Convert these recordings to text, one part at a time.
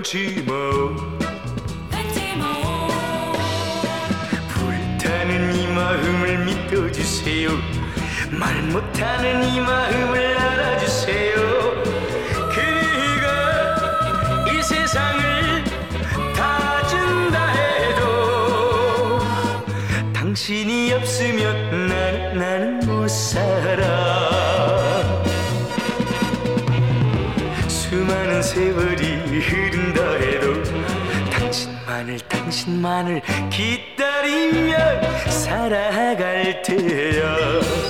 끊지 마. 불타는 이 마음을 믿어주세요. 말 못하는 이 마음을 알아주세요. 그대가 이 세상을 다 준다 해도 당신이 없으면 나는 못 살아. 수많은 세월이 흐른다 해도 당신만을 기다리며 살아갈 테야.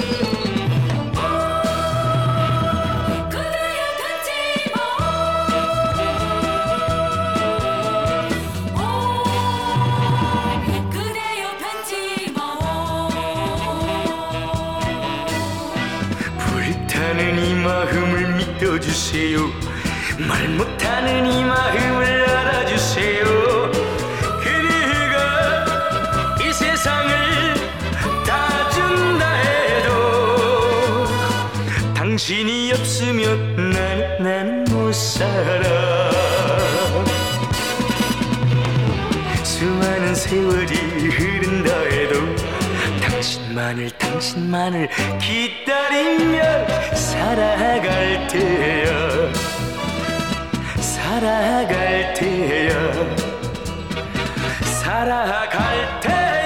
불타는 이 마음을 믿어주세요. 말 못하는 이 마음을 알아주세요. 그대가 이 세상을 다 준다 해도 당신이 없으면 나는 못 살아. 수많은 세월이 흐른다 해도 당신만을 기다리며 살아갈 테야. 살아갈 테야. 살아갈 테야.